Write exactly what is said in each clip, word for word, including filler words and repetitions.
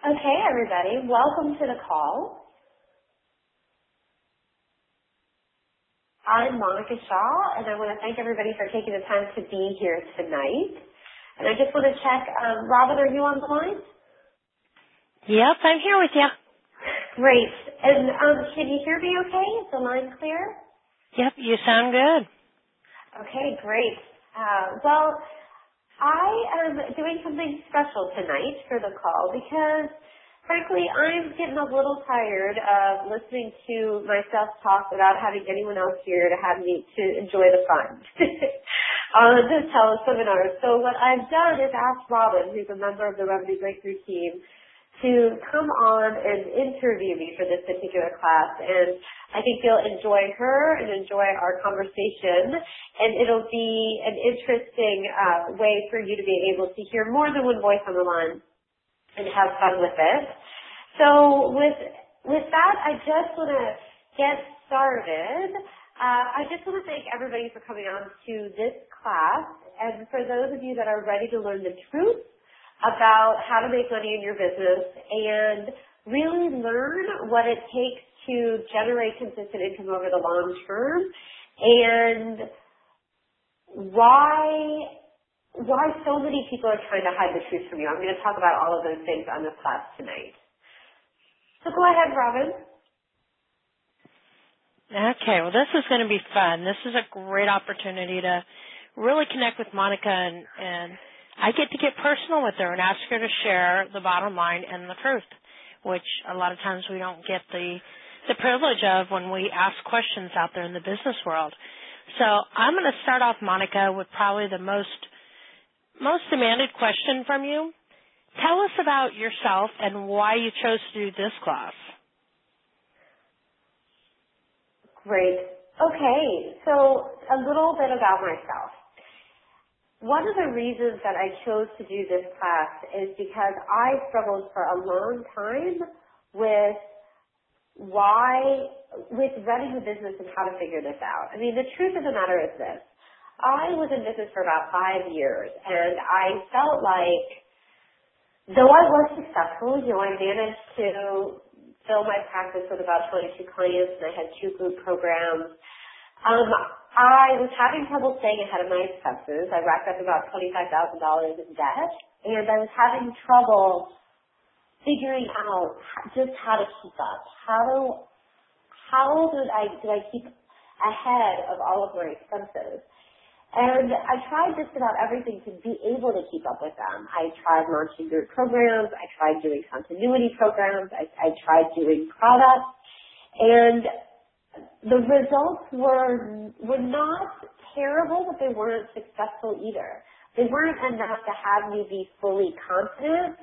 Okay, everybody, welcome to the call. I'm Monica Shaw, and I want to thank everybody for taking the time to be here tonight. And I just want to check, um, Robin, are you on the line? Yep, I'm here with you. Great. And um, can you hear me okay? Is the line clear? Yep, you sound good. Okay, great. Uh, well, I am doing something special tonight for the call because, frankly, I'm getting a little tired of listening to myself talk without having anyone else here to have me to enjoy the fun on the teleseminar. So what I've done is asked Robin, who's a member of the Revenue Breakthrough team, to come on and interview me for this particular class. And I think you'll enjoy her and enjoy our conversation. And it'll be an interesting uh, way for you to be able to hear more than one voice on the line and have fun with it. So with with that, I just want to get started. Uh, I just want to thank everybody for coming on to this class. And for those of you that are ready to learn the truth about how to make money in your business and really learn what it takes to generate consistent income over the long term and why why so many people are trying to hide the truth from you. I'm going to talk about all of those things on this class tonight. So go ahead, Robin. Okay, well, this is going to be fun. This is a great opportunity to really connect with Monica, and, and I get to get personal with her and ask her to share the bottom line and the truth, which a lot of times we don't get the the privilege of when we ask questions out there in the business world. So I'm going to start off, Monica, with probably the most most demanded question from you. Tell us about yourself and why you chose to do this class. Great. Okay, so a little bit about myself. One of the reasons that I chose to do this class is because I struggled for a long time with why, with running a business and how to figure this out. I mean, the truth of the matter is this. I was in business for about five years, and I felt like, though I was successful, you know, I managed to fill my practice with about twenty-two clients, and I had two group programs. Um, I was having trouble staying ahead of my expenses. I racked up about twenty-five thousand dollars in debt, and I was having trouble figuring out just how to keep up. How do, how did I, did I keep ahead of all of my expenses? And I tried just about everything to be able to keep up with them. I tried launching group programs. I tried doing continuity programs. I, I tried doing products. And the results were were not terrible, but they weren't successful either. They weren't enough to have me be fully confident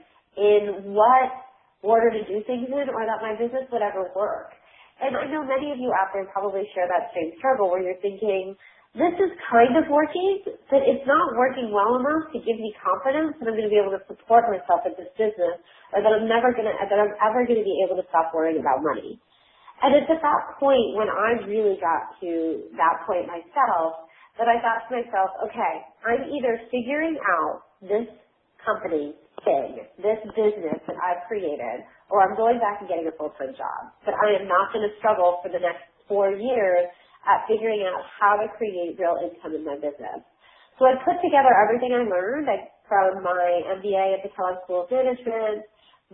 in what order to do things in or that my business would ever work. And I know many of you out there probably share that same struggle where you're thinking, this is kind of working, but it's not working well enough to give me confidence that I'm going to be able to support myself in this business or that I'm never going to, that I'm ever going to be able to stop worrying about money. And it's at that point when I really got to that point myself that I thought to myself, okay, I'm either figuring out this company thing, this business that I've created, or I'm going back and getting a full-time job. But I am not going to struggle for the next four years at figuring out how to create real income in my business. So I put together everything I learned like from my M B A at the Kellogg School of Management,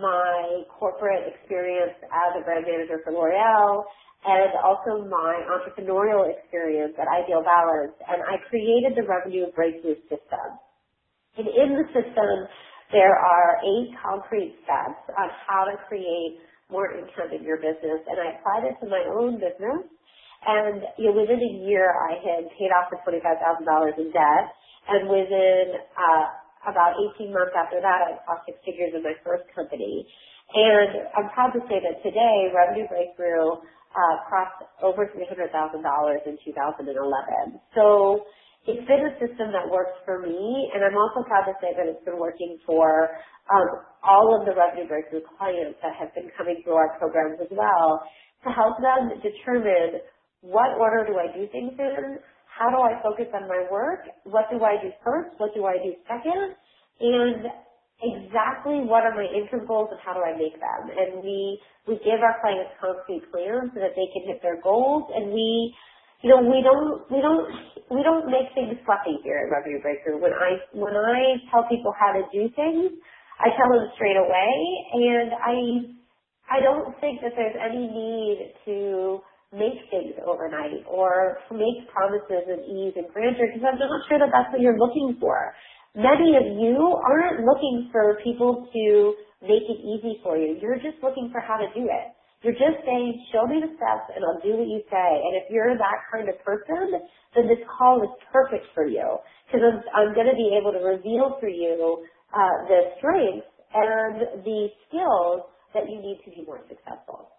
my corporate experience as a brand manager for L'Oreal, and also my entrepreneurial experience at Ideal Balance, and I created the Revenue Breakthrough System. And in the system, there are eight concrete steps on how to create more income in your business, and I applied it to my own business, and you know, within a year, I had paid off the twenty-five thousand dollars in debt, and within uh, about eighteen months after that, I crossed six figures in my first company. And I'm proud to say that today, Revenue Breakthrough uh, crossed over three hundred thousand dollars in two thousand eleven. So it's been a system that works for me, and I'm also proud to say that it's been working for um, all of the Revenue Breakthrough clients that have been coming through our programs as well to help them determine what order do I do things in, how do I focus on my work, what do I do first, what do I do second, and exactly what are my income goals and how do I make them. And we, we give our clients concrete plans so that they can hit their goals. And we, you know, we don't, we don't, we don't make things fluffy here at Revenue Breakthrough. When I, when I tell people how to do things, I tell them straight away. And I, I don't think that there's any need to make things overnight or to make promises of ease and grandeur because I'm not sure that that's what you're looking for. Many of you aren't looking for people to make it easy for you. You're just looking for how to do it. You're just saying, show me the steps and I'll do what you say. And if you're that kind of person, then this call is perfect for you because I'm, I'm going to be able to reveal for you uh, the strengths and the skills that you need to be more successful.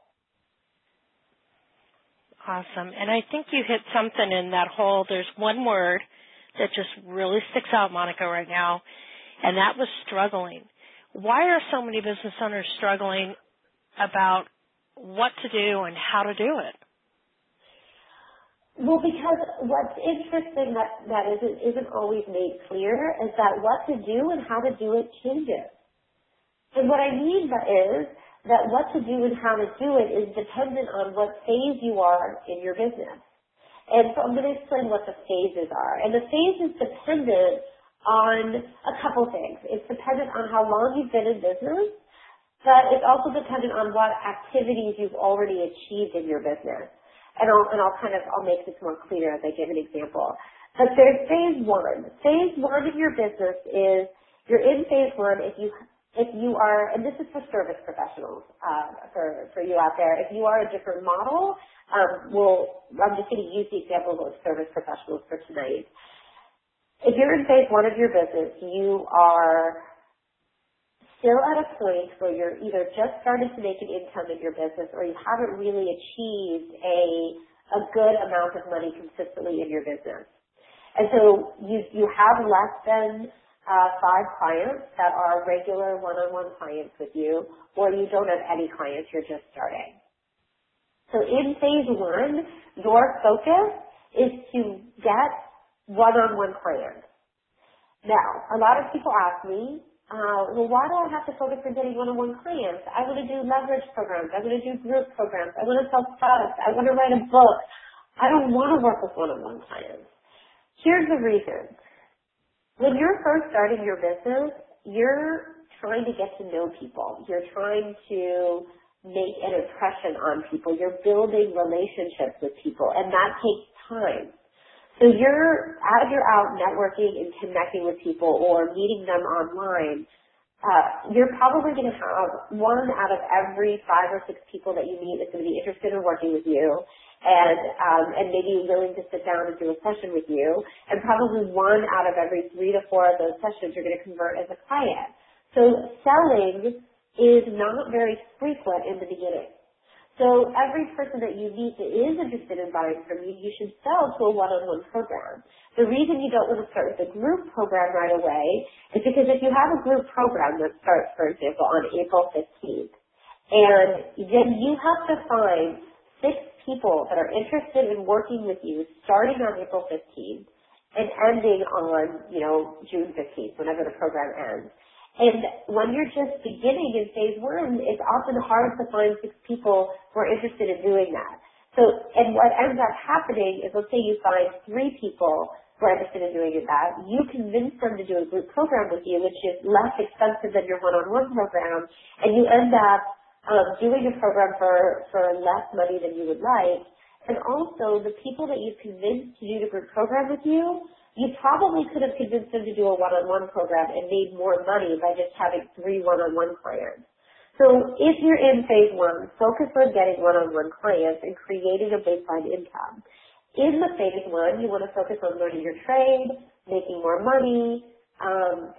Awesome. And I think you hit something in that whole, there's one word that just really sticks out, Monica, right now, and that was struggling. Why are so many business owners struggling about what to do and how to do it? Well, because what's interesting that, that isn't, isn't always made clear is that what to do and how to do it changes. And what I mean by is that what to do and how to do it is dependent on what phase you are in your business. And so I'm going to explain what the phases are. And the phase is dependent on a couple things. It's dependent on how long you've been in business, but it's also dependent on what activities you've already achieved in your business. And I'll, and I'll kind of, I'll make this more clear as I give an example. But there's phase one. Phase one of your business is, you're in phase one if you If you are, and this is for service professionals, uh, for, for you out there, if you are a different model, um, we'll, I'm just going to use the example of service professionals for tonight. If you're in phase one of your business, you are still at a point where you're either just starting to make an income in your business or you haven't really achieved a, a good amount of money consistently in your business. And so you, you have less than Uh, five clients that are regular one-on-one clients with you, or you don't have any clients, you're just starting. So in phase one, your focus is to get one-on-one clients. Now, a lot of people ask me, uh, well, why do I have to focus on getting one-on-one clients? I want to do leverage programs. I want to do group programs. I want to sell products. I want to write a book. I don't want to work with one-on-one clients. Here's the reason. When you're first starting your business, you're trying to get to know people. You're trying to make an impression on people. You're building relationships with people, and that takes time. So you're, as you're out networking and connecting with people or meeting them online, uh, you're probably going to have one out of every five or six people that you meet is going to be interested in working with you, and um, and maybe willing to sit down and do a session with you, and probably one out of every three to four of those sessions you're going to convert as a client. So selling is not very frequent in the beginning. So every person that you meet that is interested in buying from you, you should sell to a one-on-one program. The reason you don't want to start with a group program right away is because if you have a group program that starts, for example, on April fifteenth, and then you have to find six people that are interested in working with you starting on April fifteenth and ending on, you know, June fifteenth, whenever the program ends. And when you're just beginning in phase one, it's often hard to find six people who are interested in doing that. So, and what ends up happening is, let's say you find three people who are interested in doing that, you convince them to do a group program with you, which is less expensive than your one-on-one program, and you end up um, doing a program for, for less money than you would like. And also, the people that you've convinced to do the group program with you, you probably could have convinced them to do a one-on-one program and made more money by just having three one-on-one clients. So if you're in phase one, focus on getting one-on-one clients and creating a baseline income. In the phase one, you want to focus on learning your trade, making more money, um,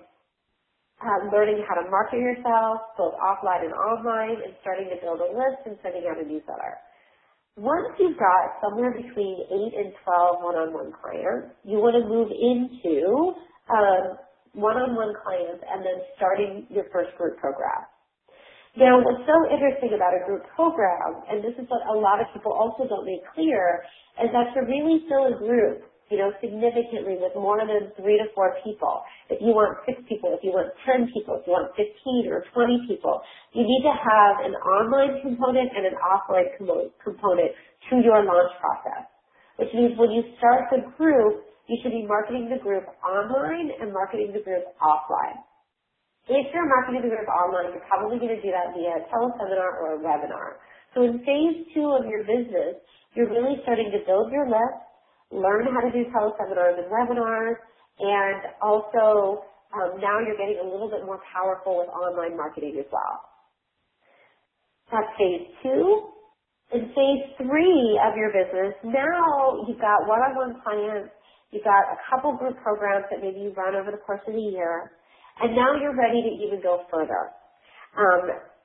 uh, learning how to market yourself, both offline and online, and starting to build a list and sending out a newsletter. Once you've got somewhere between eight and twelve one-on-one clients, you want to move into um, one-on-one clients and then starting your first group program. Now, what's so interesting about a group program, and this is what a lot of people also don't make clear, is that to really fill a group, you know, significantly with more than three to four people. If you want six people, if you want ten people, if you want fifteen or twenty people, you need to have an online component and an offline com- component to your launch process, which means when you start the group, you should be marketing the group online and marketing the group offline. If you're marketing the group online, you're probably going to do that via a teleseminar or a webinar. So in phase two of your business, you're really starting to build your list, learn how to do teleseminars and webinars, and also um, now you're getting a little bit more powerful with online marketing as well. That's phase two. In phase three of your business, now you've got one-on-one clients, you've got a couple group programs that maybe you run over the course of the year, and now you're ready to even go further. Um,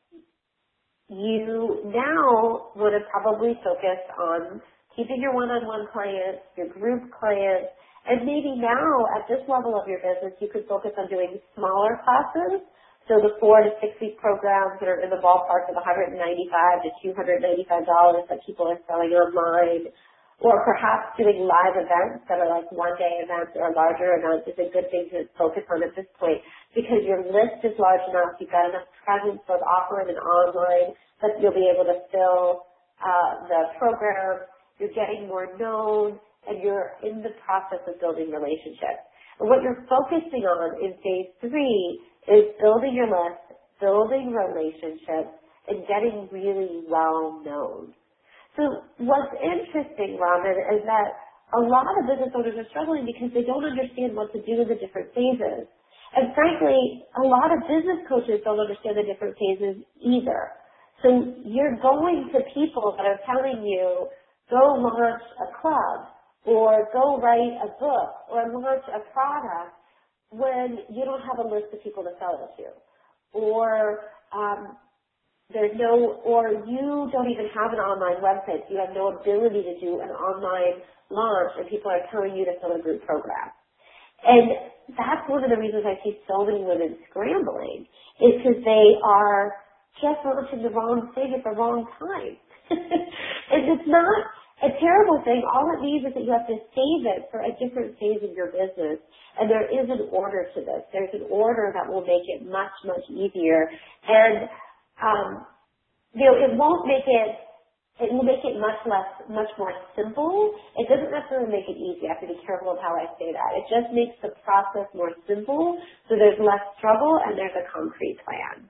you now would have probably focused on keeping your one-on-one clients, your group clients, and maybe now at this level of your business, you could focus on doing smaller classes. So the four to six week programs that are in the ballpark of one hundred ninety-five to two hundred ninety-five dollars that people are selling online, or perhaps doing live events that are like one-day events or larger events is a good thing to focus on at this point because your list is large enough, you've got enough presence both offline and online that you'll be able to fill uh, the program, you're getting more known, and you're in the process of building relationships. And what you're focusing on in phase three is building your list, building relationships, and getting really well known. So what's interesting, Robin, is that a lot of business owners are struggling because they don't understand what to do in the different phases. And frankly, a lot of business coaches don't understand the different phases either. So you're going to people that are telling you, go launch a club, or go write a book, or launch a product when you don't have a list of people to sell it to. Or um, There's no, or you don't even have an online website, so you have no ability to do an online launch, and people are telling you to fill a group program. And that's one of the reasons I see so many women scrambling, is because they are just launching the wrong thing at the wrong time. And it's not a terrible thing. All it means is that you have to save it for a different phase of your business. And there is an order to this. There's an order that will make it much, much easier. And Um, you know, it won't make it, it will make it much less, much more simple. It doesn't necessarily make it easy. I have to be careful of how I say that. It just makes the process more simple, so there's less struggle and there's a concrete plan.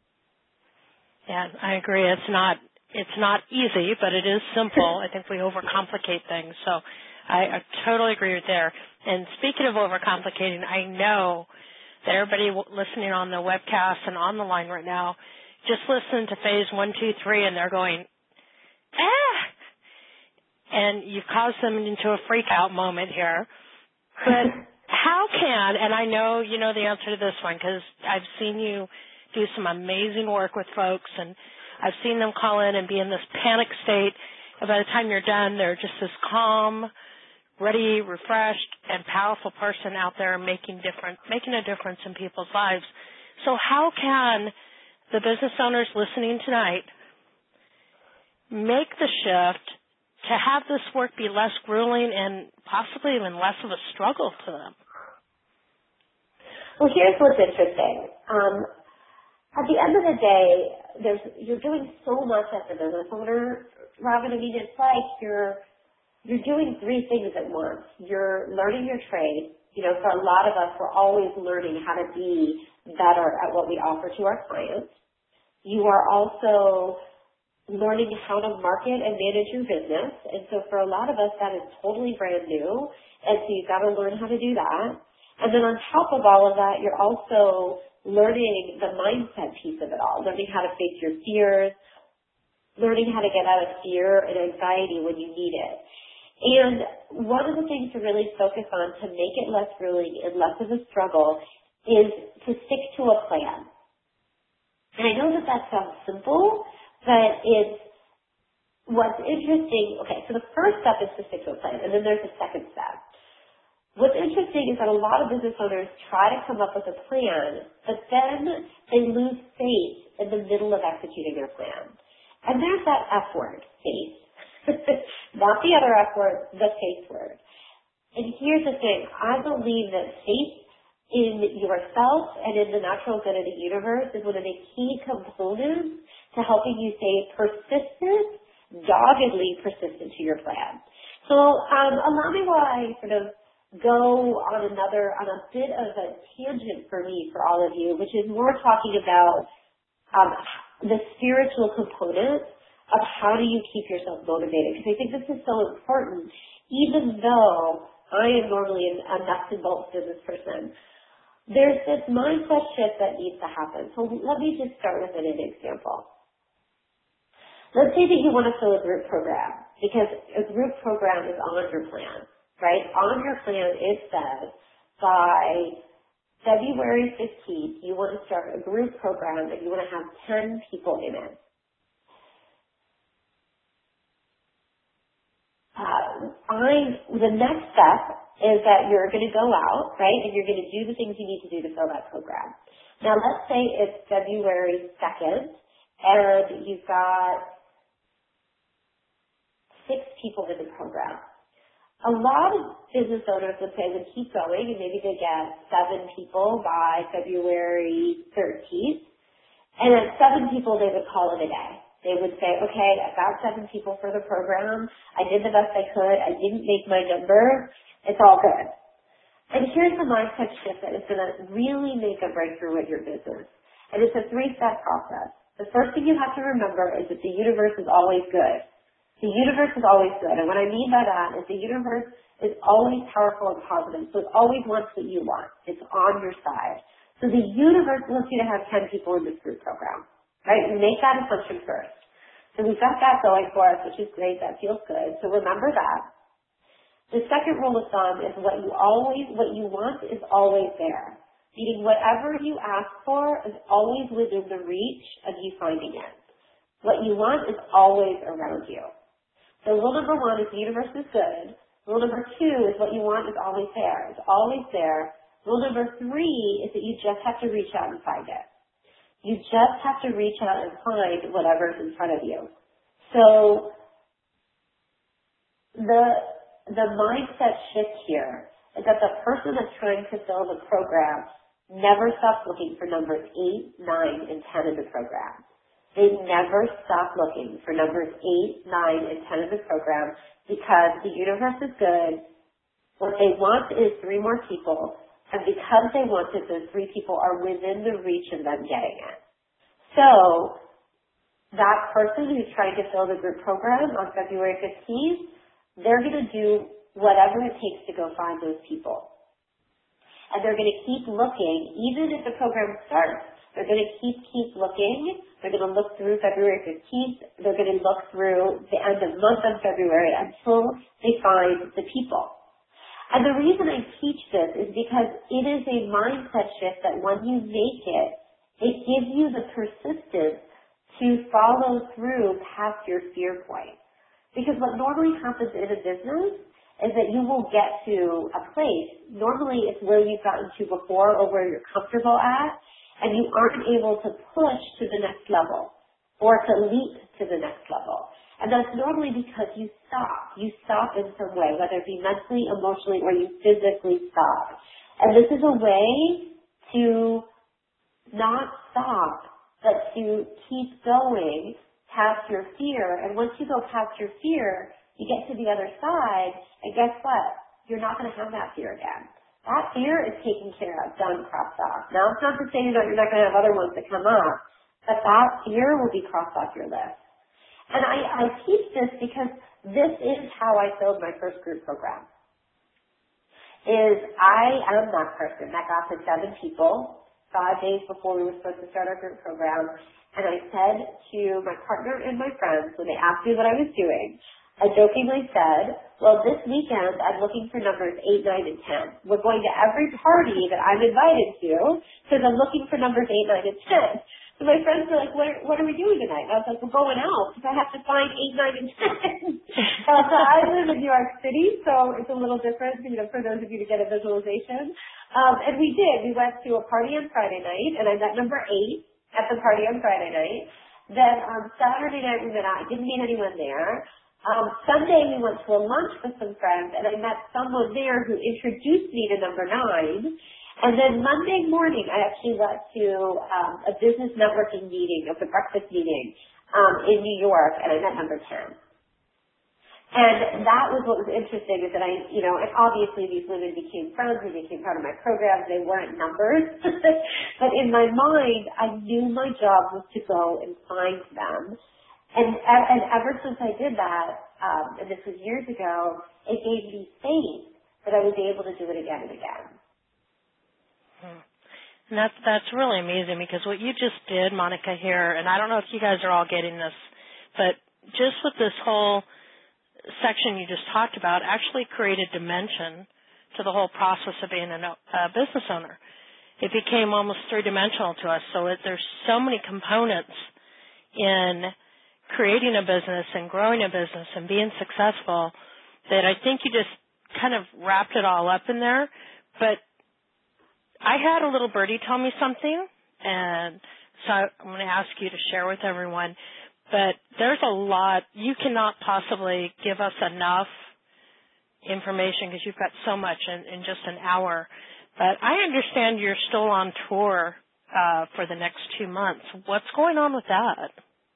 Yeah, I agree. It's not, it's not easy, but it is simple. I think we overcomplicate things. So I, I totally agree with there. And speaking of overcomplicating, I know that everybody listening on the webcast and on the line right now just listen to phase one, two, three, and they're going, ah! And you've caused them into a freak-out moment here. But how can, and I know you know the answer to this one because I've seen you do some amazing work with folks, and I've seen them call in and be in this panic state. And by the time you're done, they're just this calm, ready, refreshed, and powerful person out there making different, making a difference in people's lives. So how can the business owners listening tonight make the shift to have this work be less grueling and possibly even less of a struggle to them? Well, here's what's interesting. Um, at the end of the day, there's, you're doing so much as a business owner, Robin. I mean, it's like you're you're doing three things at once. You're learning your trade. You know, for a lot of us, we're always learning how to be better at what we offer to our clients. You are also learning how to market and manage your business. And so for a lot of us, that is totally brand new. And so you've got to learn how to do that. And then on top of all of that, you're also learning the mindset piece of it all, learning how to face your fears, learning how to get out of fear and anxiety when you need it. And one of the things to really focus on to make it less grueling and less of a struggle is to stick to a plan. And I know that that sounds simple, but it's what's interesting. Okay, so the first step is to stick to a plan, and then there's a second step. What's interesting is that a lot of business owners try to come up with a plan, but then they lose faith in the middle of executing their plan. And there's that F word, faith. Not the other F word, the faith word. And here's the thing. I believe that faith in yourself and in the natural good of the universe is one of the key components to helping you stay persistent, doggedly persistent to your plan. So um, allow me while I sort of go on another, on a bit of a tangent for me, for all of you, which is more talking about um, the spiritual component of how do you keep yourself motivated. Because I think this is so important, even though I am normally a nuts and bolts business person. There's this mindset shift that needs to happen. So let me just start with an example. Let's say that you want to fill a group program, because a group program is on your plan, right? On your plan, it says by February fifteenth, you want to start a group program and you want to have ten people in it. Uh, I, the next step is that you're going to go out, right, and you're going to do the things you need to do to fill that program. Now, let's say it's February second, and you've got six people in the program. A lot of business owners would say would keep going, and maybe they get seven people by February thirteenth, and at seven people they would call it a day. They would say, okay, I got seven people for the program. I did the best I could. I didn't make my number. It's all good. And here's the mindset shift that is going to really make a breakthrough with your business. And it's a three-step process. The first thing you have to remember is that the universe is always good. The universe is always good. And what I mean by that is the universe is always powerful and positive. So it always wants what you want. It's on your side. So the universe wants you to have ten people in this group program. Right? We make that assumption first. So we've got that going for us, which is great. That feels good. So remember that. The second rule of thumb is what you always, what you want is always there. Meaning whatever you ask for is always within the reach of you finding it. What you want is always around you. So rule number one is the universe is good. Rule number two is what you want is always there. It's always there. Rule number three is that you just have to reach out and find it. You just have to reach out and find whatever's in front of you. So the the mindset shift here is that the person that's trying to fill the program never stops looking for numbers eight, nine, and ten in the program. They never stop looking for numbers eight, nine, and ten in the program because the universe is good. What they want is three more people. And because they want it, those three people are within the reach of them getting it. So that person who's trying to fill the group program on February fifteenth, they're going to do whatever it takes to go find those people. And they're going to keep looking, even if the program starts. They're going to keep, keep looking. They're going to look through February fifteenth. They're going to look through the end of month of February until they find the people. And the reason I teach this is because it is a mindset shift that when you make it, it gives you the persistence to follow through past your fear point. Because what normally happens in a business is that you will get to a place, normally it's where you've gotten to before or where you're comfortable at, and you aren't able to push to the next level or to leap to the next level. And that's normally because you stop. You stop in some way, whether it be mentally, emotionally, or you physically stop. And this is a way to not stop, but to keep going past your fear. And once you go past your fear, you get to the other side, and guess what? You're not going to have that fear again. That fear is taken care of, done, crossed off. Now, it's not to say that you're not going to have other ones that come up, but that fear will be crossed off your list. And I, I teach this because this is how I filled my first group program. Is I am that person that got to seven people five days before we were supposed to start our group program. And I said to my partner and my friends when they asked me what I was doing, I jokingly said, well, this weekend I'm looking for numbers eight, nine, and ten. We're going to every party that I'm invited to because I'm looking for numbers eight, nine, and ten. So my friends were like, what are, what are we doing tonight? And I was like, we're going out because I have to find eight, nine, and ten. uh, so I live in New York City, so it's a little different, you know, for those of you to get a visualization. Um, and we did. We went to a party on Friday night, and I met number eight at the party on Friday night. Then on Saturday night we met out. I didn't meet anyone there. Um, Sunday we went to a lunch with some friends, and I met someone there who introduced me to number nine. And then Monday morning, I actually went to um, a business networking meeting, of the breakfast meeting um, in New York, and I met number ten. And that was what was interesting is that I, you know, and obviously these women became friends, they became part of my programs, they weren't numbers. But in my mind, I knew my job was to go and find them. And, and ever since I did that, um, and this was years ago, it gave me faith that I would be able to do it again and again. Hmm. And that's, that's really amazing because what you just did, Monica, here, and I don't know if you guys are all getting this, but just with this whole section you just talked about actually created dimension to the whole process of being a uh, business owner. It became almost three-dimensional to us. So it, there's so many components in creating a business and growing a business and being successful that I think you just kind of wrapped it all up in there. But I had a little birdie tell me something, and so I'm going to ask you to share with everyone. But there's a lot. You cannot possibly give us enough information because you've got so much in, in just an hour. But I understand you're still on tour uh, for the next two months. What's going on with that?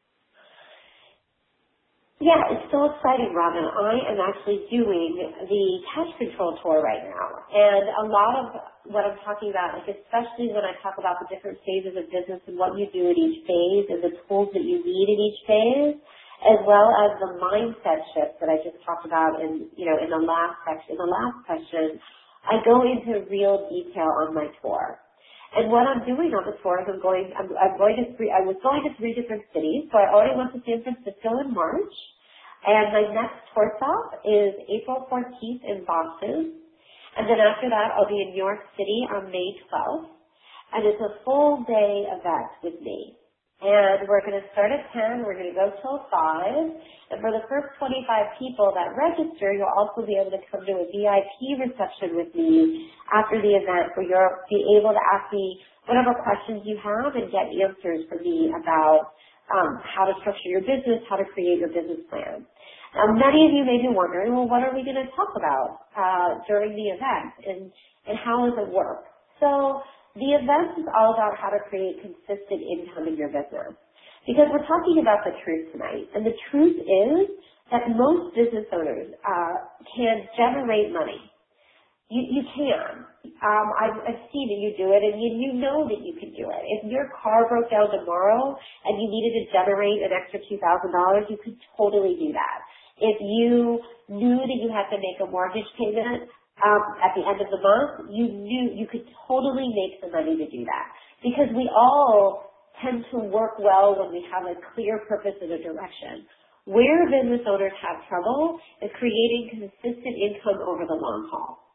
Yeah, it's so exciting, Robin. I am actually doing the Cash Control Tour right now. And a lot of what I'm talking about, like especially when I talk about the different phases of business and what you do in each phase and the tools that you need in each phase, as well as the mindset shift that I just talked about in, you know, in the last section, in the last question, I go into real detail on my tour. And what I'm doing on the tour is I'm going, I'm, I'm going to three, I was going to three different cities. So I already went to San Francisco in March. And my next tour stop is April fourteenth in Boston. And then after that, I'll be in New York City on May twelfth. And it's a full day event with me. And we're going to start at ten. We're going to go till five. And for the first twenty-five people that register, you'll also be able to come to a V I P reception with me after the event where you'll be able to ask me whatever questions you have and get answers from me about um, how to structure your business, how to create your business plan. Now, many of you may be wondering, well, what are we going to talk about uh, during the event, and, and how does it work? So the event is all about how to create consistent income in your business. Because we're talking about the truth tonight. And the truth is that most business owners uh, can generate money. You, you can. Um, I've, I've seen that you do it, and you, you know that you can do it. If your car broke down tomorrow and you needed to generate an extra two thousand dollars, you could totally do that. If you knew that you had to make a mortgage payment um, at the end of the month, you knew you could totally make the money to do that. Because we all tend to work well when we have a clear purpose and a direction. Where business owners have trouble is creating consistent income over the long haul.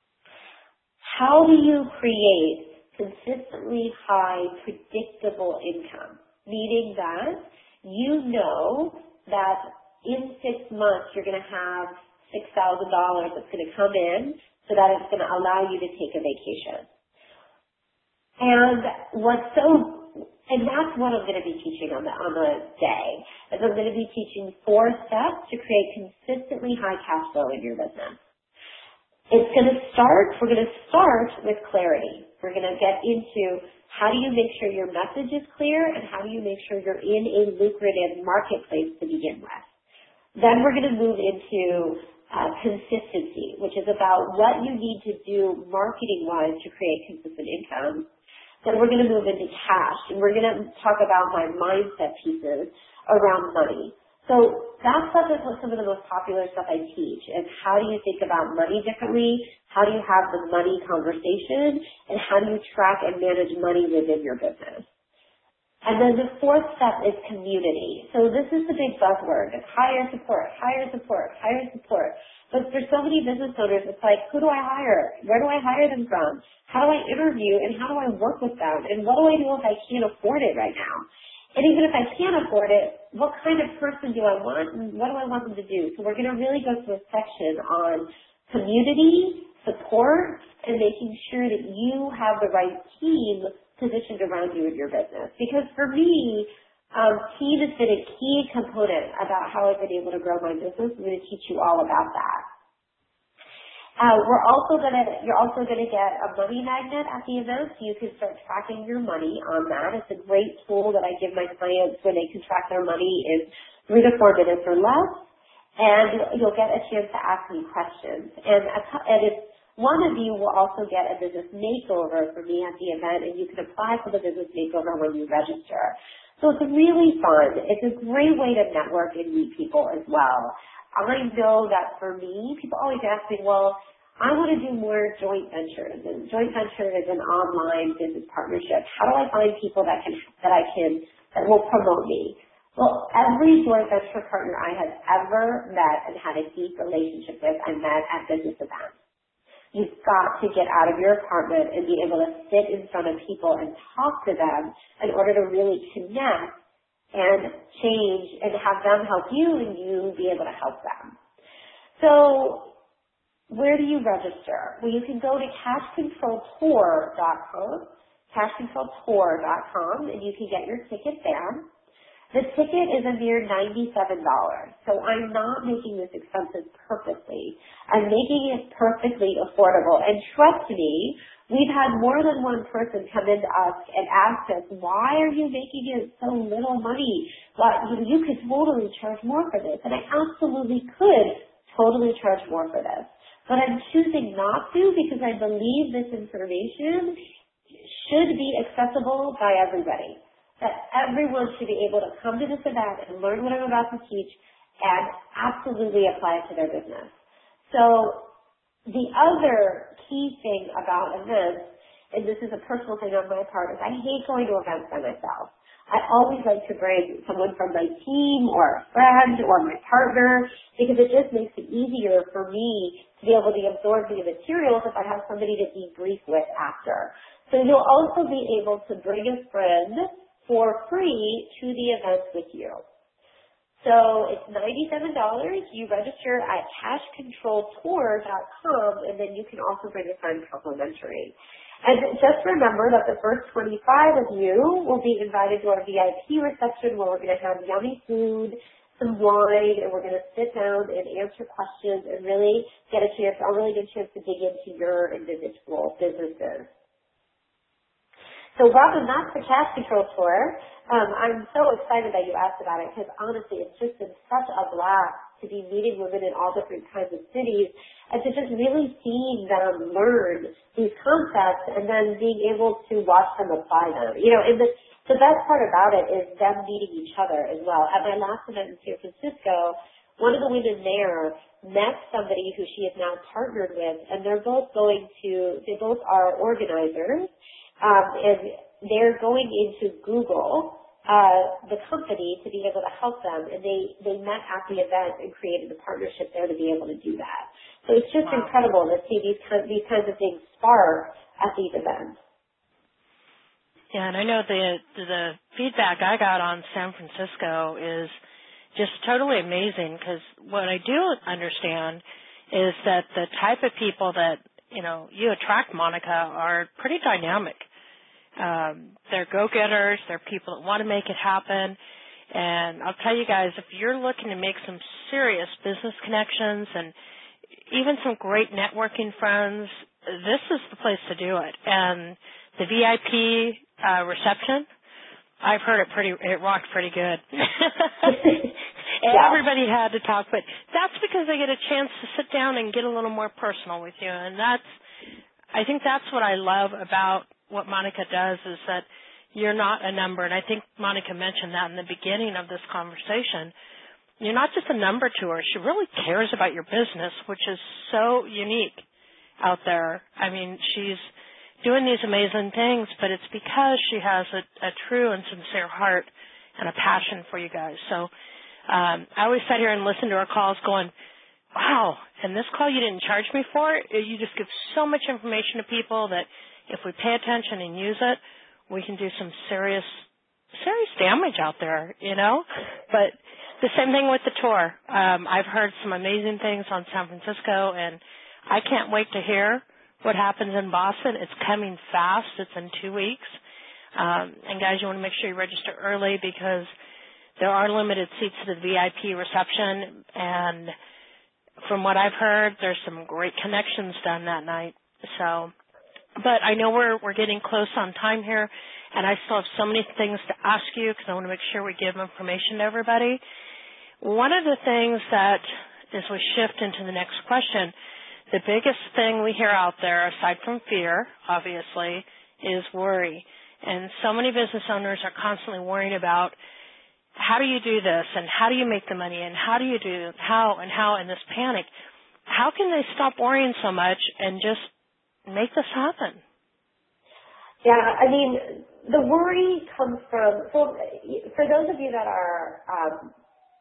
How do you create consistently high, predictable income? Meaning that you know that in six months you're going to have six thousand dollars that's going to come in so that it's going to allow you to take a vacation. And what's so, and that's what I'm going to be teaching on the, on the day, is I'm going to be teaching four steps to create consistently high cash flow in your business. It's going to start, we're going to start with clarity. We're going to get into how do you make sure your message is clear and how do you make sure you're in a lucrative marketplace to begin with. Then we're going to move into uh, consistency, which is about what you need to do marketing-wise to create consistent income. Then we're going to move into cash, and we're going to talk about my mindset pieces around money. So that's some of the most popular stuff I teach is how do you think about money differently, how do you have the money conversation, and how do you track and manage money within your business. And then the fourth step is community. So this is the big buzzword. It's hire support, hire support, hire support. But for so many business owners, it's like, who do I hire? Where do I hire them from? How do I interview and how do I work with them? And what do I do if I can't afford it right now? And even if I can't afford it, what kind of person do I want and what do I want them to do? So we're going to really go through a section on community, support, and making sure that you have the right team positioned around you in your business. Because for me, Um, team has been a key component about how I've been able to grow my business. I'm going to teach you all about that. Uh, we're also gonna, you're also gonna get a money magnet at the event, so you can start tracking your money on that. It's a great tool that I give my clients where they can track their money in three to four minutes or less, and you'll get a chance to ask me questions. And, a, and if one of you will also get a business makeover from me at the event, and you can apply for the business makeover when you register. So it's really fun. It's a great way to network and meet people as well. I know that for me, people always ask me, well, I want to do more joint ventures, and joint venture is an online business partnership. How do I find people that can, that I can, that will promote me? Well, every joint venture partner I have ever met and had a deep relationship with, I met at business events. You've got to get out of your apartment and be able to sit in front of people and talk to them in order to really connect and change and have them help you and you be able to help them. So where do you register? Well, you can go to cash control tour dot com, cash control tour dot com, and you can get your ticket there. The ticket is a mere ninety-seven dollars, so I'm not making this expensive purposely. I'm making it perfectly affordable. And trust me, we've had more than one person come into us and ask us, why are you making it so little money? Well, you, you could totally charge more for this. And I absolutely could totally charge more for this. But I'm choosing not to because I believe this information should be accessible by everybody. That everyone should be able to come to this event and learn what I'm about to teach and absolutely apply it to their business. So the other key thing about events, and this is a personal thing on my part, is I hate going to events by myself. I always like to bring someone from my team or a friend or my partner because it just makes it easier for me to be able to absorb the materials if I have somebody to debrief with after. So you'll also be able to bring a friend for free to the events with you. So it's ninety-seven dollars. You register at cash control tour dot com, and then you can also bring a friend complimentary. And just remember that the first twenty-five of you will be invited to our V I P reception where we're going to have yummy food, some wine, and we're going to sit down and answer questions and really get a chance, a really good chance to dig into your individual businesses. So welcome back to Cash Control Tour. Um, I'm so excited that you asked about it because honestly it's just been such a blast to be meeting women in all different kinds of cities and to just really seeing them learn these concepts and then being able to watch them apply them. You know, and the, the best part about it is them meeting each other as well. At my last event in San Francisco, one of the women there met somebody who she is now partnered with, and they're both going to, they both are organizers. Um, and they're going into Google, uh, the company, to be able to help them. And they, they met at the event and created a partnership there to be able to do that. So it's just wow. incredible to see these, these kinds of things spark at these events. Yeah, and I know the, the feedback I got on San Francisco is just totally amazing because what I do understand is that the type of people that, you know, you attract, Monica, are pretty dynamic. Um, they're go-getters. They're people that want to make it happen. And I'll tell you guys, if you're looking to make some serious business connections and even some great networking friends, this is the place to do it. And the V I P uh, reception, I've heard it pretty, it rocked pretty good. Yeah. Everybody had to talk, but that's because they get a chance to sit down and get a little more personal with you. And that's, I think that's what I love about what Monica does is that you're not a number. And I think Monica mentioned that in the beginning of this conversation. You're not just a number to her. She really cares about your business, which is so unique out there. I mean, she's doing these amazing things, but it's because she has a, a true and sincere heart and a passion for you guys. So um, I always sat here and listened to her calls going, wow, and this call you didn't charge me for? You just give so much information to people that if we pay attention and use it, we can do some serious, serious damage out there, you know? But the same thing with the tour. Um, I've heard some amazing things on San Francisco, and I can't wait to hear what happens in Boston. It's coming fast. It's in two weeks. Um, and guys, you want to make sure you register early because there are limited seats to the V I P reception, and from what I've heard, there's some great connections done that night. So, but I know we're we're getting close on time here, and I still have so many things to ask you because I want to make sure we give information to everybody. One of the things that, as we shift into the next question, the biggest thing we hear out there, aside from fear, obviously, is worry. And so many business owners are constantly worrying about how do you do this and how do you make the money and how do you do how and how in this panic. How can they stop worrying so much and just make this happen? Yeah, I mean, the worry comes from, so for those of you that are, um,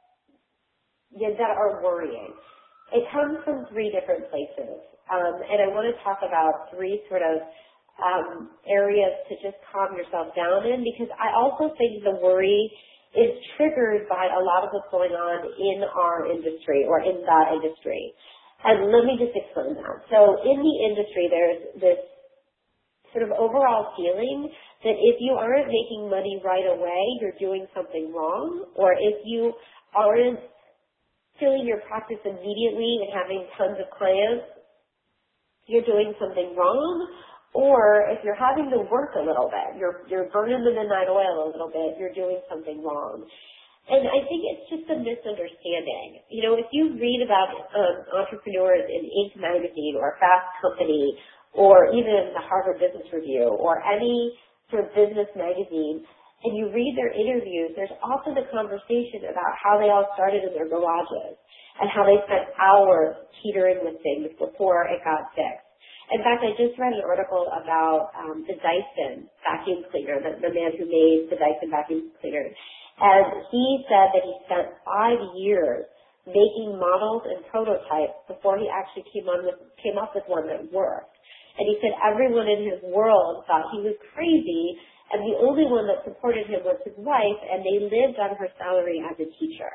yeah, that are worrying, it comes from three different places. Um, and I want to talk about three sort of um, areas to just calm yourself down in, because I also think the worry is triggered by a lot of what's going on in our industry or in the industry. And let me just explain that. So in the industry, there's this sort of overall feeling that if you aren't making money right away, you're doing something wrong, or if you aren't filling your practice immediately and having tons of clients, you're doing something wrong. Or if you're having to work a little bit, you're you're burning the midnight oil a little bit, you're doing something wrong. And I think it's just a misunderstanding. You know, if you read about um, entrepreneurs in Inc magazine or Fast Company or even the Harvard Business Review or any sort of business magazine, and you read their interviews, there's often a conversation about how they all started in their garages and how they spent hours teetering with things before it got fixed. In fact, I just read an article about um, the Dyson vacuum cleaner, the, the man who made the Dyson vacuum cleaner. And he said that he spent five years making models and prototypes before he actually came, on with, came up with one that worked. And he said everyone in his world thought he was crazy, and the only one that supported him was his wife, and they lived on her salary as a teacher.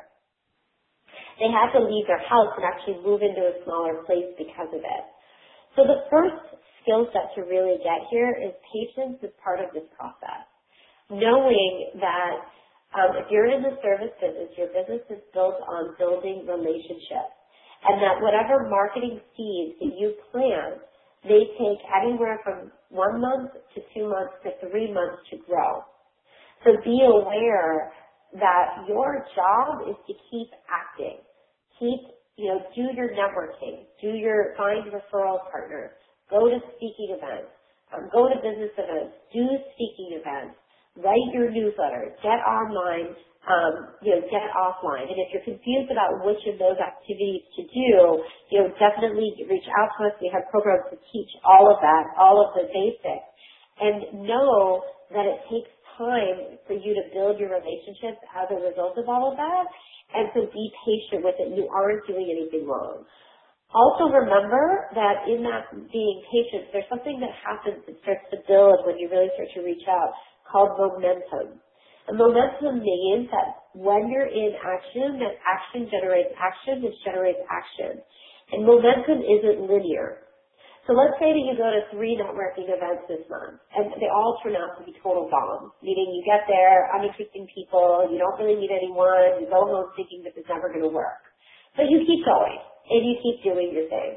They had to leave their house and actually move into a smaller place because of it. So the first skill set to really get here is patience as part of this process. Knowing that um, if you're in the service business, your business is built on building relationships. And that whatever marketing seeds that you plant, they take anywhere from one month to two months to three months to grow. So be aware that your job is to keep acting. Keep You know, do your networking, do your, find referral partners, go to speaking events, um, go to business events, do speaking events, write your newsletter, get online, um, you know, get offline. And if you're confused about which of those activities to do, you know, definitely reach out to us. We have programs to teach all of that, all of the basics. And know that it takes time for you to build your relationships as a result of all of that. And so be patient with it. You aren't doing anything wrong. Also remember that in that being patient, there's something that happens that starts to build when you really start to reach out called momentum. And momentum means that when you're in action, that action generates action, which generates action. And momentum isn't linear. So let's say that you go to three networking events this month, and they all turn out to be total bombs, meaning you get there, uninteresting people, you don't really meet anyone, you go home thinking this is never going to work. But you keep going, and you keep doing your thing.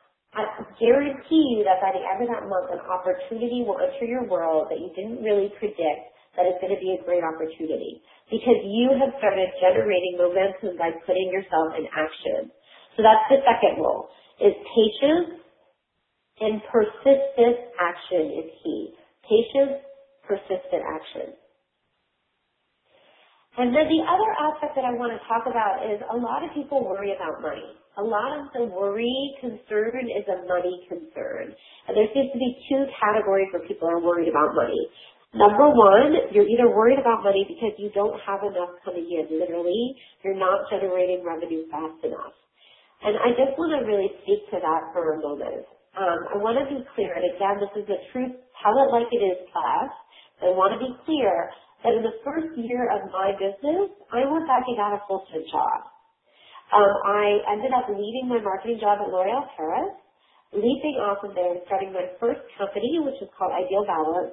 I guarantee you that by the end of that month, an opportunity will enter your world that you didn't really predict that is going to be a great opportunity, because you have started generating momentum by putting yourself in action. So that's the second rule, is patience. And persistent action is key. Patience, persistent action. And then the other aspect that I want to talk about is a lot of people worry about money. A lot of the worry concern is a money concern. And there seems to be two categories where people are worried about money. Number one, you're either worried about money because you don't have enough coming in. Literally, you're not generating revenue fast enough. And I just want to really speak to that for a moment. Um, I want to be clear, and again, this is a true tell it like it is class. I want to be clear that in the first year of my business, I went back and got a full-time job. Um, I ended up leaving my marketing job at L'Oreal Paris, leaping off of there and starting my first company, which is called Ideal Balance.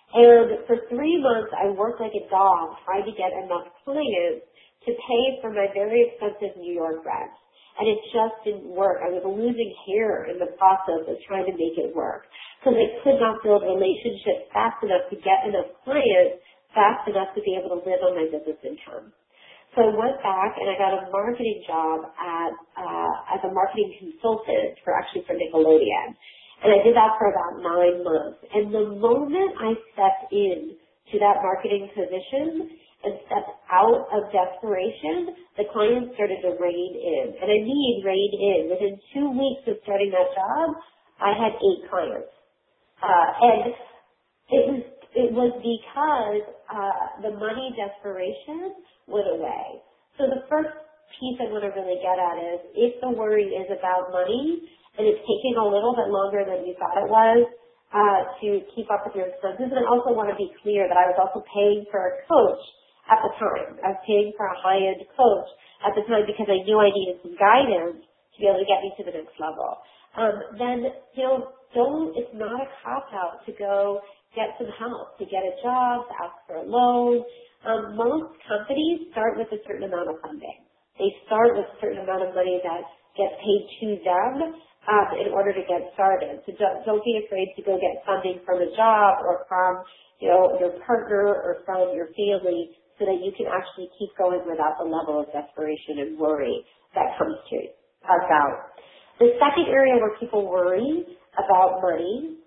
And for three months, I worked like a dog trying to get enough clients to pay for my very expensive New York rent. And it just didn't work. I was losing hair in the process of trying to make it work because I could not build relationships fast enough to get enough clients fast enough to be able to live on my business income. So I went back and I got a marketing job at uh, as a marketing consultant for actually for Nickelodeon. And I did that for about nine months. And the moment I stepped in to that marketing position and stepped out of desperation, the clients started to rain in. And I mean rain in. Within two weeks of starting that job, I had eight clients. Uh, and it was, it was because uh, the money desperation went away. So the first piece I want to really get at is if the worry is about money, and it's taking a little bit longer than you thought it was uh, to keep up with your expenses. And I also want to be clear that I was also paying for a coach at the time. I was paying for a high-end coach at the time because I knew I needed some guidance to be able to get me to the next level. Um, then, you know, don't, it's not a cop-out to go get some help, to get a job, to ask for a loan. Um, most companies start with a certain amount of funding. They start with a certain amount of money that gets paid to them um, in order to get started. So don't, don't be afraid to go get funding from a job or from, you know, your partner or from your family so that you can actually keep going without the level of desperation and worry that comes to about. The second area where people worry about money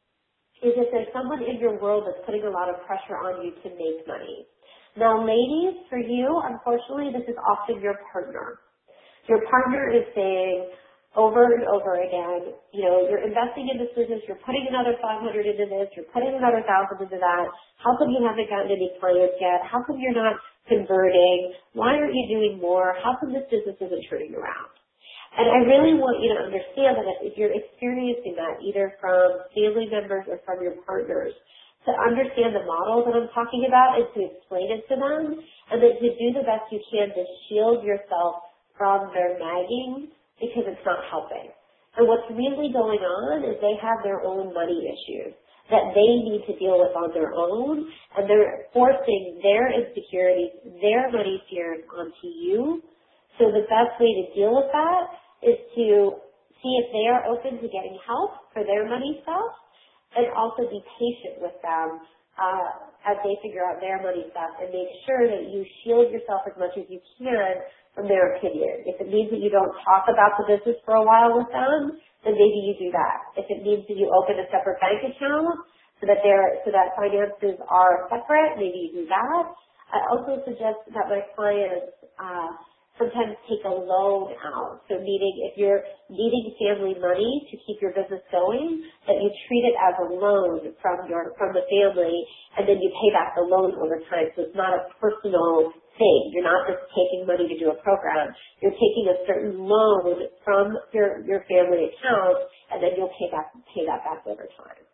is if there's someone in your world that's putting a lot of pressure on you to make money. Now, ladies, for you, unfortunately, this is often your partner. Your partner is saying over and over again, you know, you're investing in this business, you're putting another five hundred into this, you're putting another one thousand into that. How come you haven't gotten any clients yet? How come you're not converting? Why aren't you doing more? How come this business isn't turning around? And I really want you to understand that if you're experiencing that either from family members or from your partners, to understand the model that I'm talking about and to explain it to them, and then to do the best you can to shield yourself from their nagging because it's not helping. And what's really going on is they have their own money issues that they need to deal with on their own, and they're forcing their insecurities, their money fears onto you. So the best way to deal with that is to see if they are open to getting help for their money stuff, and also be patient with them uh, as they figure out their money stuff, and make sure that you shield yourself as much as you can from their opinion. If it means that you don't talk about the business for a while with them, then maybe you do that. If it means that you open a separate bank account so that they're, so that finances are separate, maybe you do that. I also suggest that my clients uh, sometimes take a loan out. So meaning if you're needing family money to keep your business going, that you treat it as a loan from your from the family, and then you pay back the loan over time. So it's not a personal thing. You're not just taking money to do a program. You're taking a certain loan from your your family account, and then you'll pay back pay that back over time.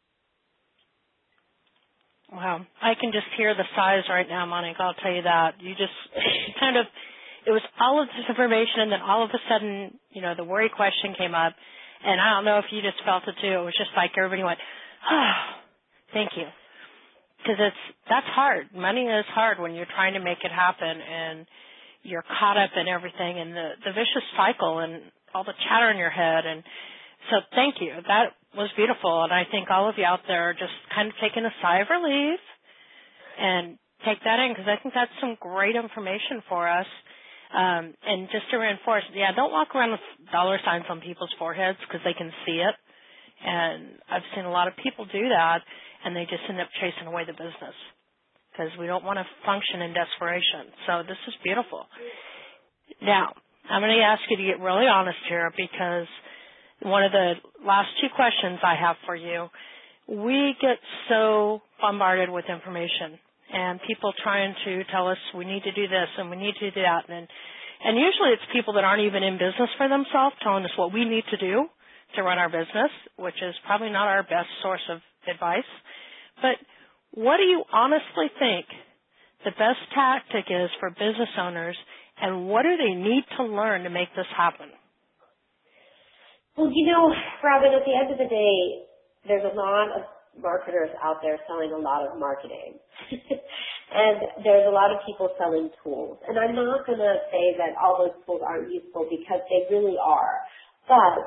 Wow. I can just hear the sighs right now, Monica. I'll tell you that. You just kind of, it was all of this information, and then all of a sudden, you know, the worry question came up, and I don't know if you just felt it too. It was just like everybody went, oh, thank you. Because it's, that's hard. Money is hard when you're trying to make it happen, and you're caught up in everything, and the, the vicious cycle, and all the chatter in your head, and so thank you. That was beautiful, and I think all of you out there are just kind of taking a sigh of relief and take that in, because I think that's some great information for us. Um, and just to reinforce, yeah, don't walk around with dollar signs on people's foreheads because they can see it. And I've seen a lot of people do that, and they just end up chasing away the business because we don't want to function in desperation. So this is beautiful. Now, I'm going to ask you to get really honest here, because one of the last two questions I have for you, we get so bombarded with information and people trying to tell us we need to do this and we need to do that. And, and usually it's people that aren't even in business for themselves telling us what we need to do to run our business, which is probably not our best source of advice. But what do you honestly think the best tactic is for business owners, and what do they need to learn to make this happen? Well, you know, Robin, at the end of the day, there's a lot of marketers out there selling a lot of marketing. And there's a lot of people selling tools. And I'm not going to say that all those tools aren't useful because they really are. But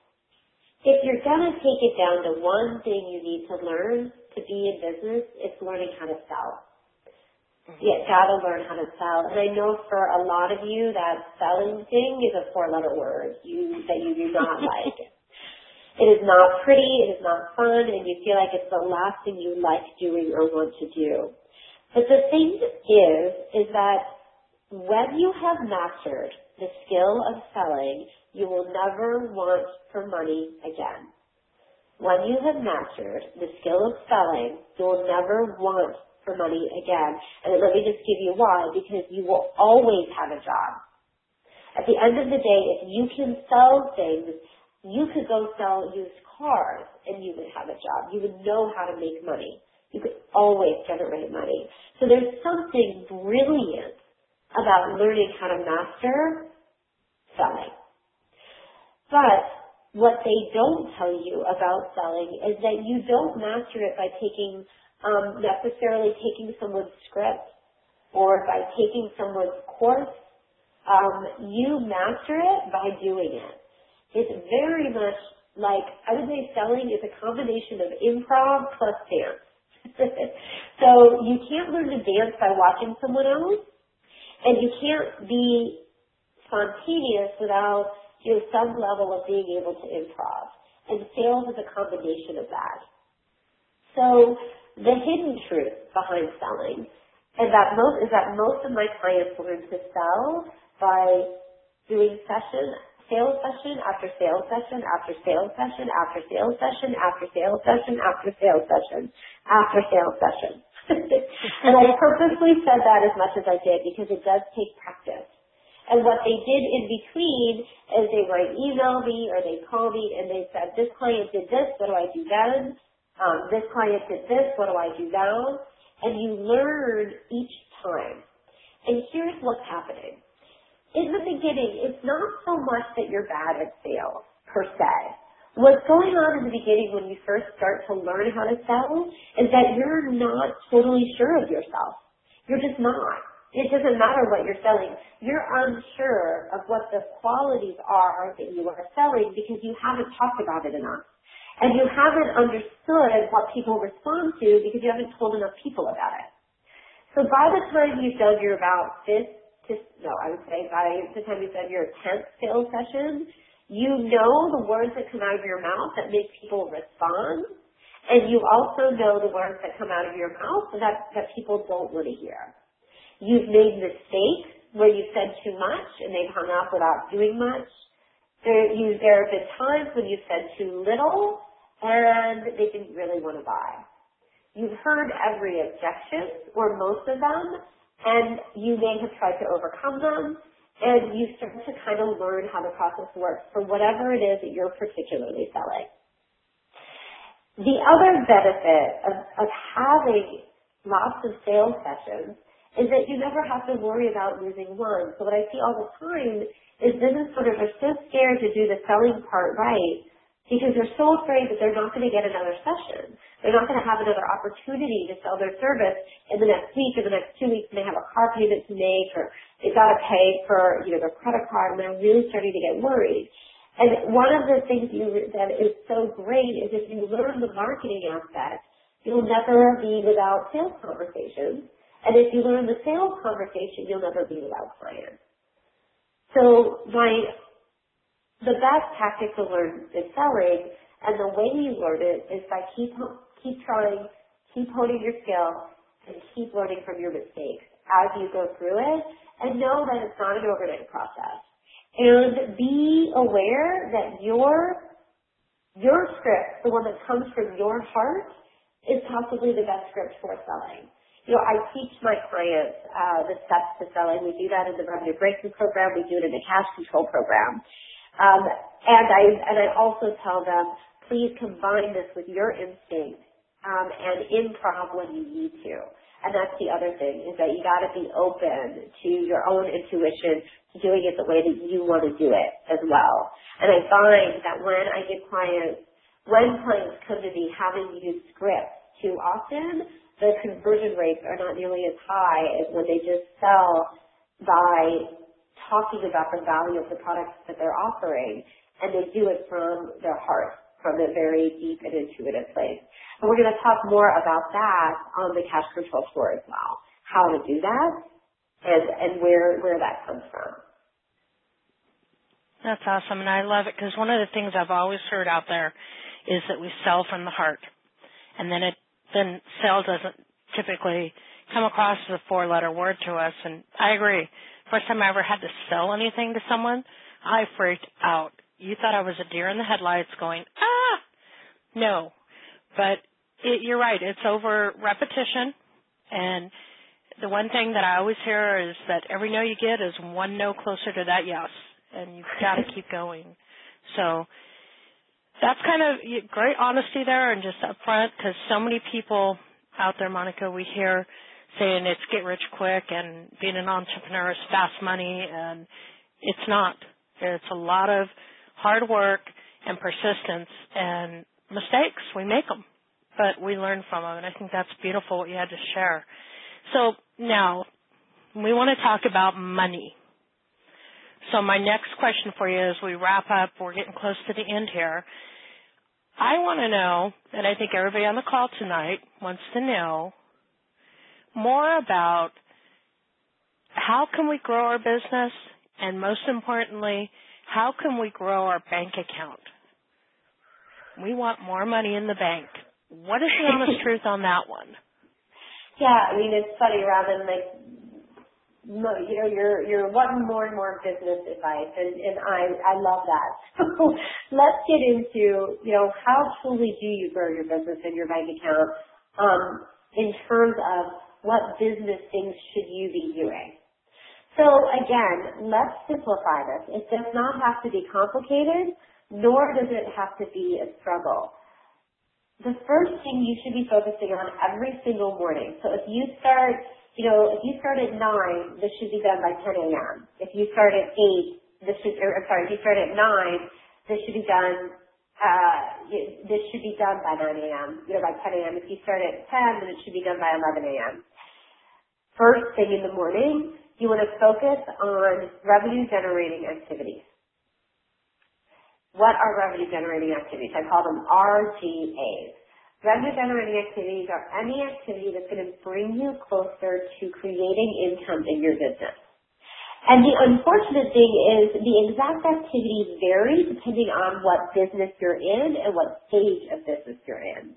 if you're going to take it down to one thing you need to learn to be in business, it's learning how to sell. You got to learn how to sell. And I know for a lot of you that selling thing is a four-letter word you, that you do not like. It is not pretty, it is not fun, and you feel like it's the last thing you like doing or want to do. But the thing is, is that when you have mastered the skill of selling, you will never want for money again. When you have mastered the skill of selling, you will never want for money again. And let me just give you why, because you will always have a job. At the end of the day, if you can sell things, you could go sell used cars and you would have a job. You would know how to make money. You could always generate money. So there's something brilliant about learning how to master selling. But what they don't tell you about selling is that you don't master it by taking, um, necessarily taking someone's script or by taking someone's course. Um, you master it by doing it. It's very much like, I would say selling is a combination of improv plus dance. So you can't learn to dance by watching someone else, and you can't be spontaneous without, you know, some level of being able to improv. And sales is a combination of that. So the hidden truth behind selling is that most, is that most of my clients learn to sell by doing session sales session after sales session after sales session after sales session after sales session after sales session after sales session. And I purposely said that as much as I did because it does take practice. And what they did in between is they might email me or they call me and they said, this client did this, what do I do then? Um, this client did this, what do I do now? And you learn each time. And here's what's happening. In the beginning, it's not so much that you're bad at sales, per se. What's going on in the beginning when you first start to learn how to sell is that you're not totally sure of yourself. You're just not. It doesn't matter what you're selling. You're unsure of what the qualities are that you are selling because you haven't talked about it enough. And you haven't understood what people respond to because you haven't told enough people about it. So by the time you've done your about this, no, I would say by the time you've done your tenth sales session, you know the words that come out of your mouth that make people respond, and you also know the words that come out of your mouth that, that people don't want to hear. You've made mistakes where you said too much and they've hung up without doing much. There, you, there have been times when you've said too little and they didn't really want to buy. You've heard every objection, or most of them, and you may have tried to overcome them, and you start to kind of learn how the process works for whatever it is that you're particularly selling. The other benefit of, of having lots of sales sessions is that you never have to worry about losing one. So what I see all the time is business owners are so scared to do the selling part right because they're so afraid that they're not going to get another session. They're not going to have another opportunity to sell their service in the next week or the next two weeks, and they have a car payment to make, or they've got to pay for, you know, their credit card, and they're really starting to get worried. And one of the things you, that is so great is if you learn the marketing aspect, you'll never be without sales conversations. And if you learn the sales conversation, you'll never be without clients. So my The best tactic to learn is selling, and the way you learn it is by keep keep trying, keep honing your skill, and keep learning from your mistakes as you go through it, and know that it's not an overnight process. And be aware that your your script, the one that comes from your heart, is possibly the best script for selling. You know, I teach my clients uh, the steps to selling. We do that in the revenue breakthrough program. We do it in the cash control program. Um, and I and I also tell them, please combine this with your instinct um, and improv when you need to. And that's the other thing, is that you got to be open to your own intuition, to doing it the way that you want to do it as well. And I find that when I give clients when clients come to me having used scripts too often, the conversion rates are not nearly as high as when they just sell by talking about the value of the products that they're offering, and they do it from their heart, from a very deep and intuitive place. And we're going to talk more about that on the cash control tour as well, how to do that and, and where, where that comes from. That's awesome, and I love it because one of the things I've always heard out there is that we sell from the heart, and then it then sell doesn't typically come across as a four-letter word to us, and I agree. First time I ever had to sell anything to someone, I freaked out. You thought I was a deer in the headlights going, ah! No. But it, you're right. It's over repetition. And the one thing that I always hear is that every no you get is one no closer to that yes. And you've got to keep going. So that's kind of great honesty there and just upfront because so many people out there, Monica, we hear saying it's get rich quick and being an entrepreneur is fast money, and it's not. It's a lot of hard work and persistence and mistakes. We make them, but we learn from them, and I think that's beautiful what you had to share. So now we want to talk about money. So my next question for you as we wrap up, we're getting close to the end here. I want to know, and I think everybody on the call tonight wants to know, more about how can we grow our business, and most importantly, how can we grow our bank account? We want more money in the bank. What is the honest truth on that one? Yeah, I mean, it's funny, Robin, like, no, you know, you're you're wanting more and more business advice, and, and I, I love that. So let's get into, you know, how truly do you grow your business and your bank account um, in terms of what business things should you be doing? So again, let's simplify this. It does not have to be complicated, nor does it have to be a struggle. The first thing you should be focusing on every single morning. So if you start, you know, if you start at nine, this should be done by ten a.m. If you start at eight, this should, or sorry, if you start at nine, this should be done, uh, this should be done by nine a.m., you know, by ten a.m. If you start at ten, then it should be done by eleven a.m. First thing in the morning, you want to focus on revenue-generating activities. What are revenue-generating activities? I call them R G As. Revenue-generating activities are any activity that's going to bring you closer to creating income in your business. And the unfortunate thing is the exact activities vary depending on what business you're in and what stage of business you're in.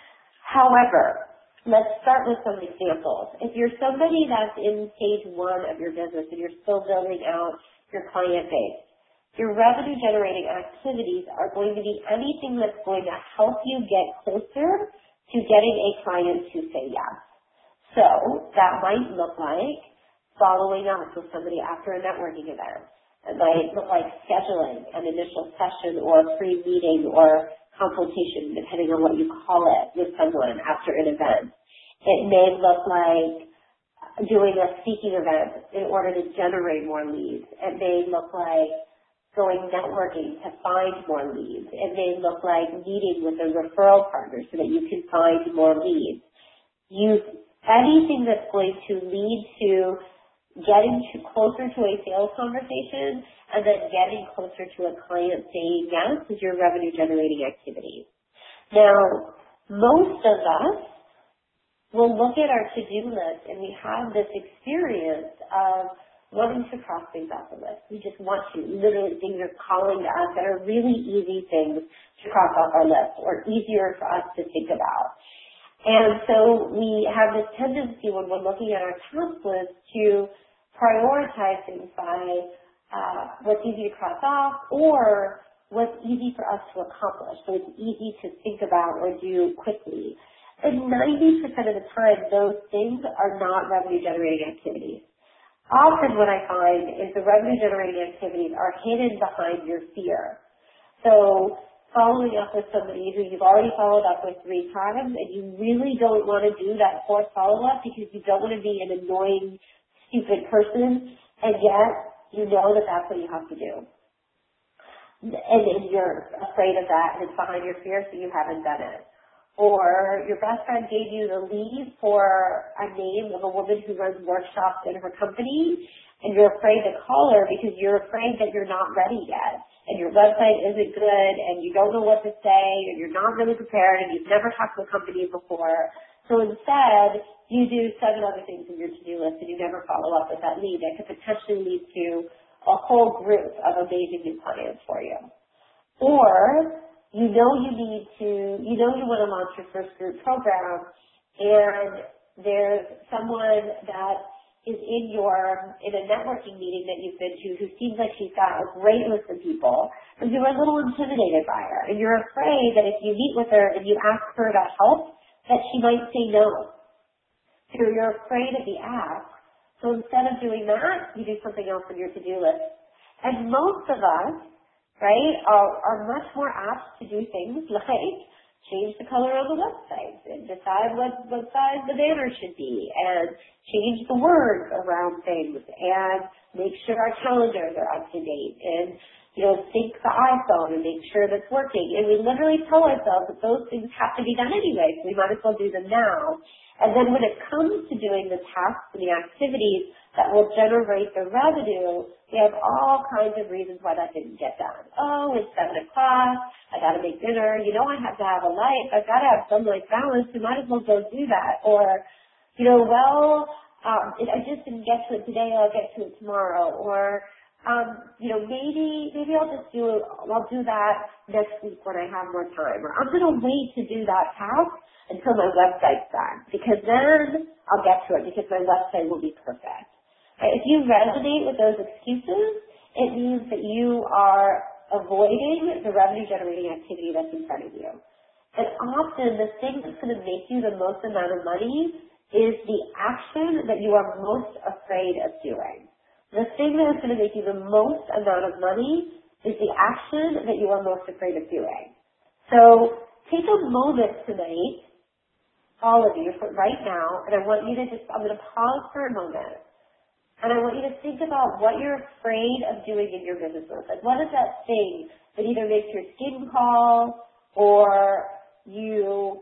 However, let's start with some examples. If you're somebody that's in stage one of your business and you're still building out your client base, your revenue-generating activities are going to be anything that's going to help you get closer to getting a client to say yes. So that might look like following up with somebody after a networking event. It might look like scheduling an initial session or a free meeting or consultation, depending on what you call it, with someone after an event. It may look like doing a speaking event in order to generate more leads. It may look like going networking to find more leads. It may look like meeting with a referral partner so that you can find more leads. Use anything that's going to lead to getting to closer to a sales conversation and then getting closer to a client saying yes is your revenue generating activity. Now, most of us will look at our to-do list and we have this experience of wanting to cross things off the list. We just want to. Literally, things are calling to us that are really easy things to cross off our list or easier for us to think about. And so we have this tendency when we're looking at our task list to prioritize things by uh, what's easy to cross off or what's easy for us to accomplish. So it's easy to think about or do quickly. And ninety percent of the time, those things are not revenue-generating activities. Often what I find is the revenue-generating activities are hidden behind your fear. So following up with somebody who you've already followed up with three times and you really don't want to do that fourth follow-up because you don't want to be an annoying, stupid person, and yet you know that that's what you have to do. and, and you're afraid of that and it's behind your fear so you haven't done it. Or your best friend gave you the lead for a name of a woman who runs workshops in her company and you're afraid to call her because you're afraid that you're not ready yet and your website isn't good and you don't know what to say and you're not really prepared and you've never talked to a company before. So instead, you do seven other things in your to-do list and you never follow up with that lead that could potentially lead to a whole group of amazing new clients for you. Or you know you need to, you know you want to launch your first group program and there's someone that is in your, in a networking meeting that you've been to who seems like she's got a great list of people and you're a little intimidated by her and you're afraid that if you meet with her and you ask her about help that she might say no. So you're afraid of the ask. So instead of doing that, you do something else on your to-do list. And most of us, right, are, are much more apt to do things like change the color of the website and decide what, what size the banner should be and change the words around things and make sure our calendars are up to date and, you know, sync the iPhone and make sure that's working. And we literally tell ourselves that those things have to be done anyway, so we might as well do them now. And then when it comes to doing the tasks and the activities that will generate the revenue, we have all kinds of reasons why that didn't get done. Oh, it's seven o'clock. I got to make dinner. You know I have to have a life. I've got to have some life balance. We might as well go do that. Or, you know, well, um, I just didn't get to it today. I'll get to it tomorrow. Or, um, you know, maybe maybe I'll just do it. I'll do that next week when I have more time. Or I'm going to wait to do that task until my website's done because then I'll get to it because my website will be perfect. Right? If you resonate with those excuses, it means that you are avoiding the revenue generating activity that's in front of you. And often the thing that's going to make you the most amount of money is the action that you are most afraid of doing. The thing that is going to make you the most amount of money is the action that you are most afraid of doing. So take a moment tonight, all of you, right now, and I want you to just, I'm going to pause for a moment. And I want you to think about what you're afraid of doing in your business. Like, what is that thing that either makes your skin crawl or you,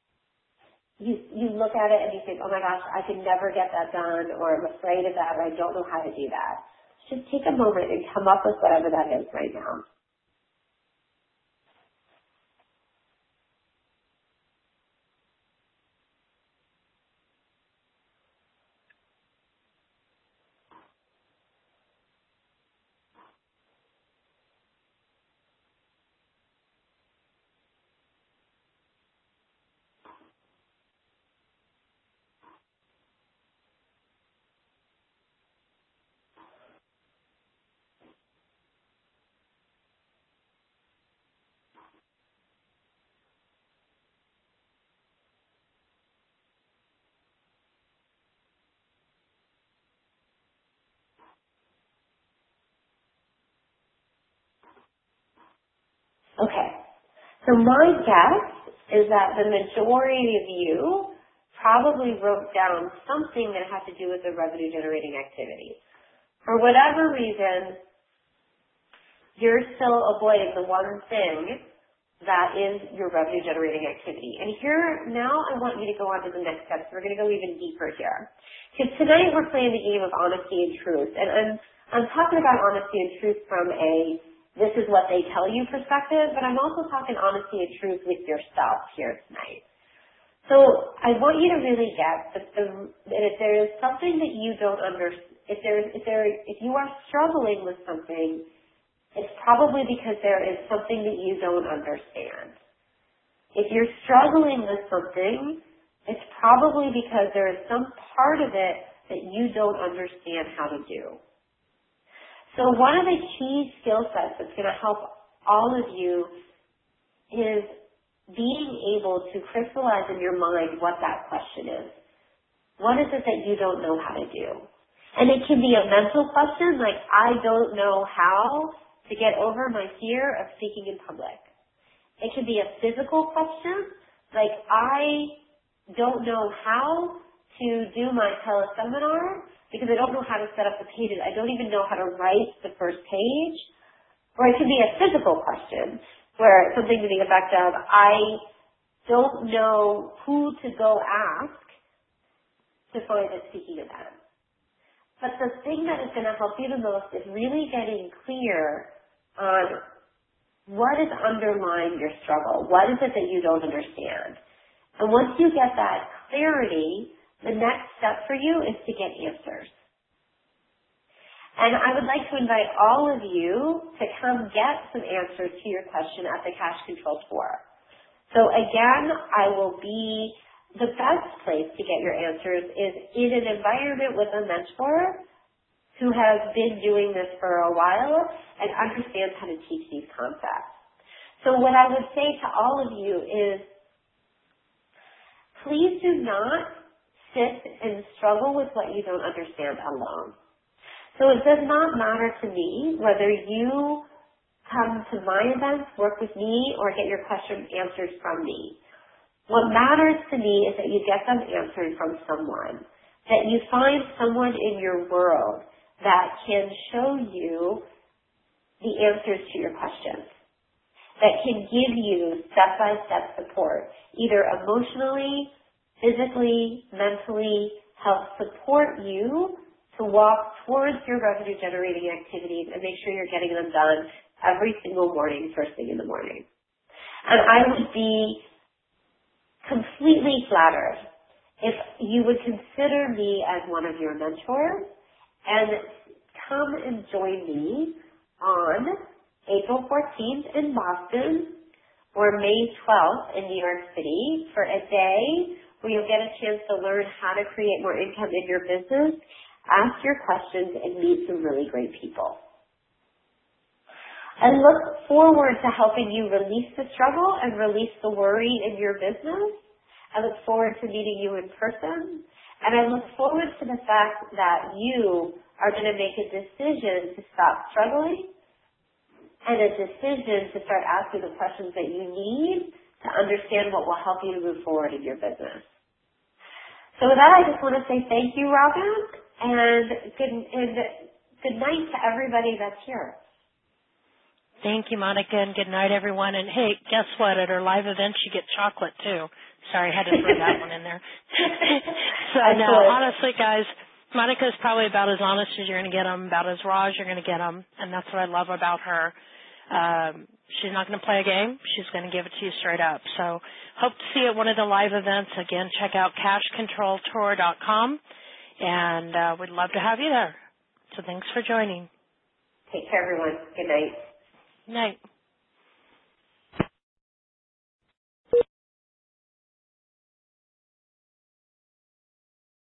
you, you look at it and you think, oh my gosh, I can never get that done, or I'm afraid of that, or I don't know how to do that. Just take a moment and come up with whatever that is right now. Okay. So my guess is that the majority of you probably wrote down something that had to do with the revenue generating activity. For whatever reason, you're still avoiding the one thing that is your revenue generating activity. And here, now I want you to go on to the next steps. We're going to go even deeper here. Because tonight we're playing the game of honesty and truth. And I'm, I'm talking about honesty and truth from a this is what they tell you perspective, but I'm also talking honesty and truth with yourself here tonight. So I want you to really get that, the, that if there is something that you don't understand, if there, if there, if you are struggling with something, it's probably because there is something that you don't understand. If you're struggling with something, it's probably because there is some part of it that you don't understand how to do. So one of the key skill sets that's going to help all of you is being able to crystallize in your mind what that question is. What is it that you don't know how to do? And it can be a mental question like, I don't know how to get over my fear of speaking in public. It can be a physical question like, I don't know how to do my teleseminar because I don't know how to set up the pages. I don't even know how to write the first page. Or it can be a physical question where something to the effect of, I don't know who to go ask to find a speaking event. But the thing that is going to help you the most is really getting clear on what is underlying your struggle. What is it that you don't understand? And once you get that clarity, the next step for you is to get answers. And I would like to invite all of you to come get some answers to your question at the Cash Control Tour. So again, I will be the best place to get your answers is in an environment with a mentor who has been doing this for a while and understands how to teach these concepts. So what I would say to all of you is, please do not sit and struggle with what you don't understand alone. So it does not matter to me whether you come to my events, work with me, or get your questions answered from me. What matters to me is that you get them answered from someone, that you find someone in your world that can show you the answers to your questions, that can give you step-by-step support, either emotionally, physically, mentally, help support you to walk towards your revenue-generating activities and make sure you're getting them done every single morning, first thing in the morning. And I would be completely flattered if you would consider me as one of your mentors and come and join me on April fourteenth in Boston or May twelfth in New York City for a day where you'll get a chance to learn how to create more income in your business, ask your questions, and meet some really great people. I look forward to helping you release the struggle and release the worry in your business. I look forward to meeting you in person. And I look forward to the fact that you are going to make a decision to stop struggling and a decision to start asking the questions that you need to understand what will help you to move forward in your business. So with that, I just want to say thank you, Robin, and good, and good night to everybody that's here. Thank you, Monica, and good night, everyone. And hey, guess what? At our live events, you get chocolate, too. Sorry, I had to throw that one in there. So, no, honestly, guys, Monica is probably about as honest as you're going to get them, about as raw as you're going to get them, and that's what I love about her. Um, she's not going to play a game. She's going to give it to you straight up. So hope to see you at one of the live events. Again, check out cash control tour dot com, and uh, we'd love to have you there. So thanks for joining. Take care, everyone. Good night. Night.